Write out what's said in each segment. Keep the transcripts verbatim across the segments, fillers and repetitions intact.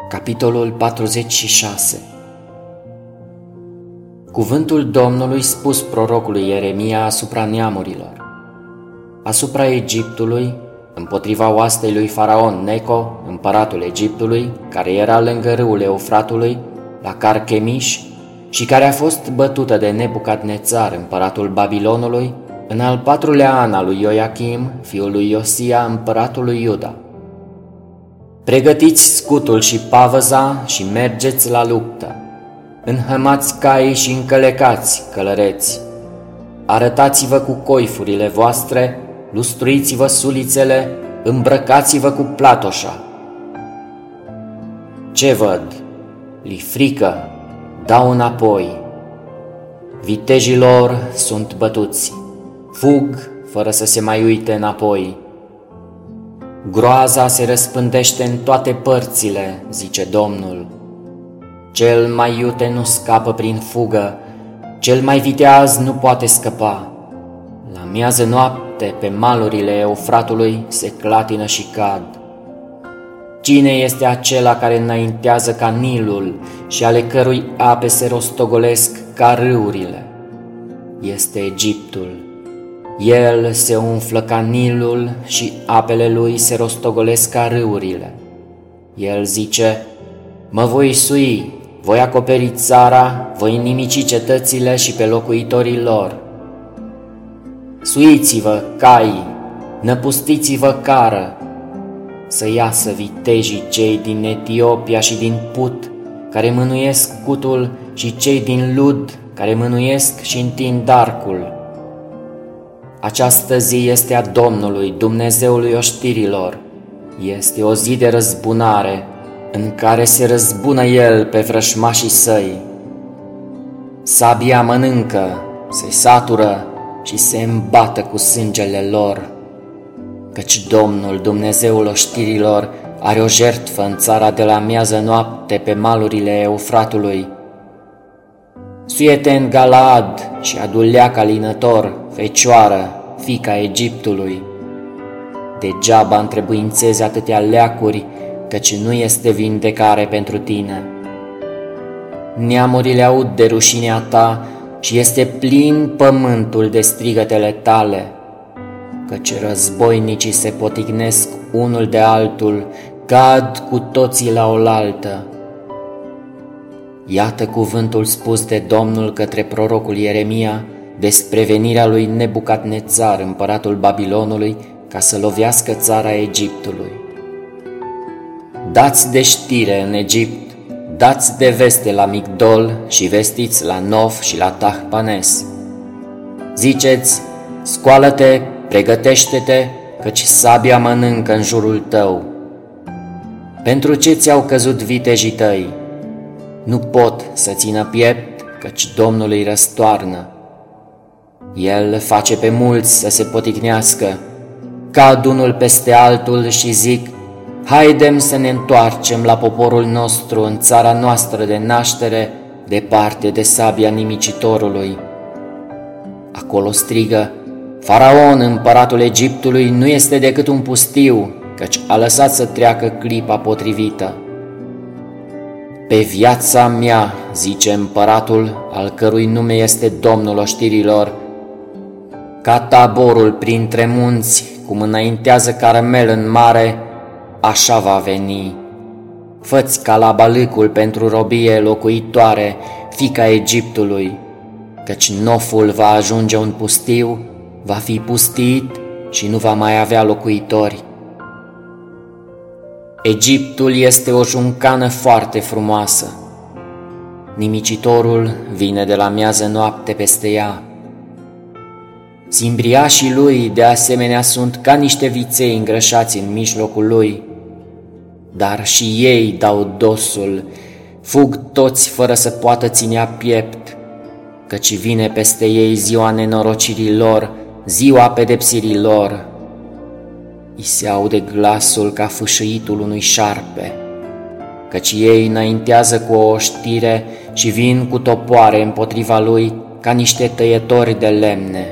Capitolul patruzeci și șase. Cuvântul Domnului spus prorocului Ieremia asupra neamurilor, asupra Egiptului, împotriva oastei lui Faraon Neco, împăratul Egiptului, care era lângă râul Eufratului, la Carchemiș, și care a fost bătută de Nebucadnețar, împăratul Babilonului, în al patrulea an al lui Ioachim, fiul lui Iosia, împăratul lui Iuda. Pregătiți scutul și pavăza și mergeți la luptă. Înhămați caii și încălecați, călăreți. Arătați-vă cu coifurile voastre, lustruiți-vă sulițele, îmbrăcați-vă cu platoșa. Ce văd? Li frică, dau înapoi. Vitejilor sunt bătuți, fug fără să se mai uite înapoi. Groaza se răspândește în toate părțile, zice Domnul. Cel mai iute nu scapă prin fugă, cel mai viteaz nu poate scăpa. La miază noapte, pe malurile Eufratului se clatină și cad. Cine este acela care înaintează ca Nilul și ale cărui ape se rostogolesc ca râurile? Este Egiptul. El se umflă ca Nilul și apele lui se rostogolesc ca râurile. El zice: mă voi sui, voi acoperi țara, voi nimici cetățile și pe locuitorii lor. Suiți-vă, cai, năpustiți-vă cară, să iasă vitejii cei din Etiopia și din Put, care mânuiesc cutul, și cei din Lud, care mânuiesc și întind arcul. Această zi este a Domnului, Dumnezeului oștirilor. Este o zi de răzbunare, în care se răzbună El pe vrășmașii săi. Sabia mănâncă, se satură și se îmbată cu sângele lor, căci Domnul, Dumnezeul oștirilor, are o jertfă în țara de la miază noapte pe malurile Eufratului. Suie-te în Galaad și adu leac alinător, fecioară, fiica Egiptului. Degeaba întrebuințezi atâtea leacuri, căci nu este vindecare pentru tine. Neamurile aud de rușinea ta și este plin pământul de strigătele tale, căci războinicii se poticnesc unul de altul, cad cu toții la oaltă. Iată cuvântul spus de Domnul către prorocul Ieremia despre venirea lui Nebucadnețar, împăratul Babilonului, ca să lovească țara Egiptului. Dați de știre în Egipt, dați de veste la Migdol și vestiți la Nof și la Tahpanes. Ziceți: scoală-te, pregătește-te, căci sabia mănâncă în jurul tău. Pentru ce ți-au căzut vitejii tăi? Nu pot să țină piept, căci Domnul îi răstoarnă. El face pe mulți să se poticnească, cad unul peste altul și zic: haidem să ne întoarcem la poporul nostru, în țara noastră de naștere, departe de sabia nimicitorului. Acolo strigă: Faraon, împăratul Egiptului, nu este decât un pustiu, căci a lăsat să treacă clipa potrivită. Pe viața mea, zice împăratul, al cărui nume este Domnul oștirilor, ca taborul printre munți, cum înaintează Carmel în mare, așa va veni. Fă-ți ca la balâcul pentru robie locuitoare, fiica Egiptului, căci Noful va ajunge un pustiu, va fi pustit și nu va mai avea locuitori. Egiptul este o juncană foarte frumoasă. Nimicitorul vine de la miază noapte peste ea. Simbriașii lui, de asemenea, sunt ca niște viței îngrășați în mijlocul lui, dar și ei dau dosul, fug toți fără să poată ținea piept, căci vine peste ei ziua nenorocirii lor, ziua pedepsirii lor. I se aude glasul ca fâșâitul unui șarpe, căci ei înaintează cu o oștire și vin cu topoare împotriva lui ca niște tăietori de lemne.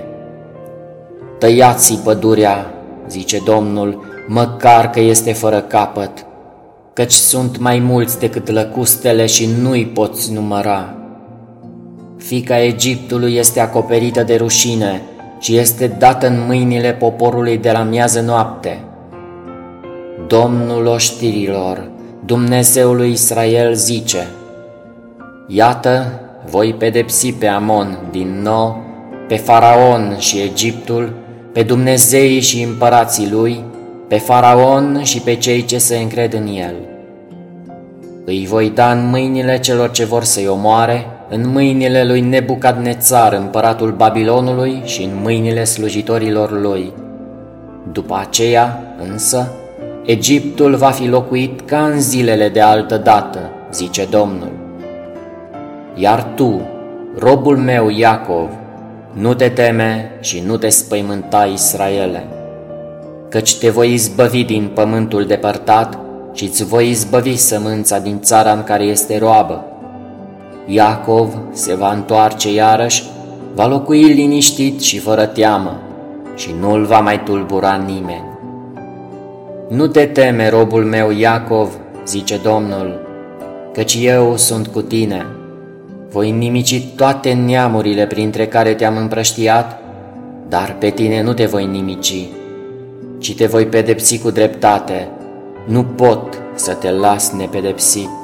Tăiați-i pădurea, zice Domnul, măcar că este fără capăt. căci sunt mai mulți decât lăcustele și nu-i poți număra. Fiica Egiptului este acoperită de rușine și este dată în mâinile poporului de la miază noapte. Domnul oștirilor, Dumnezeul lui Israel zice: iată, voi pedepsi pe Amon din nou, pe Faraon și Egiptul, pe dumnezeii și împărații lui, pe Faraon și pe cei ce se încred în el. Îi voi da în mâinile celor ce vor să-i omoare, în mâinile lui Nebucadnețar, împăratul Babilonului, și în mâinile slujitorilor lui. După aceea, însă, Egiptul va fi locuit ca în zilele de altă dată, zice Domnul. Iar tu, robul meu Iacov, nu te teme și nu te spăimânta, Israele, căci te voi izbăvi din pământul depărtat și îți voi izbăvi sămânța din țara în care este roabă. Iacov se va întoarce iarăși, va locui liniștit și fără teamă și nu-l va mai tulbura nimeni. Nu te teme, robul meu Iacov, zice Domnul, căci eu sunt cu tine. Voi nimici toate neamurile printre care te-am împrăștiat, dar pe tine nu te voi nimici, ci te voi pedepsi cu dreptate. Nu pot să te las nepedepsit.